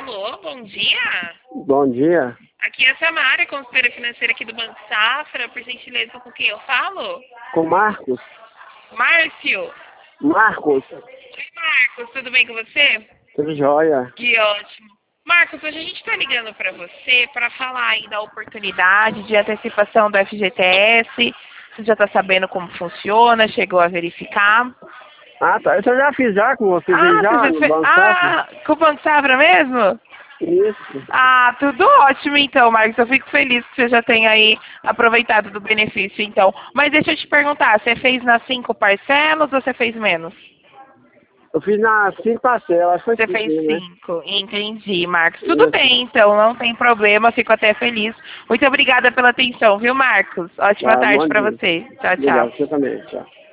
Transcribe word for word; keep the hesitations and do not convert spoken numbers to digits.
Alô, bom dia. Bom dia. Aqui é a Samara, consultora financeira aqui do Banco Safra. Por gentileza, com quem eu falo? Com Marcos. Márcio. Marcos. Oi, Marcos, tudo bem com você? Tudo jóia. Que ótimo. Marcos, hoje a gente está ligando para você para falar aí da oportunidade de antecipação do F G T S. Você já está sabendo como funciona? Chegou a verificar? Ah, tá. Eu já fiz já com você Ah, já você já no fez... Banco Safra? Ah, com o Banco Safra mesmo? Isso. Ah, tudo ótimo então, Marcos. Eu fico feliz que você já tenha aí aproveitado do benefício, então. Mas deixa eu te perguntar, você fez nas cinco parcelas ou você fez menos? Eu fiz nas cinco parcelas. Foi Você cinco, fez né? cinco. Entendi, Marcos. Tudo Isso. bem, então, não tem problema. Fico até feliz. Muito obrigada pela atenção, viu, Marcos? Ótima Tá, tarde bom pra dia. você. Tchau, tchau. Obrigado, você também. Tchau.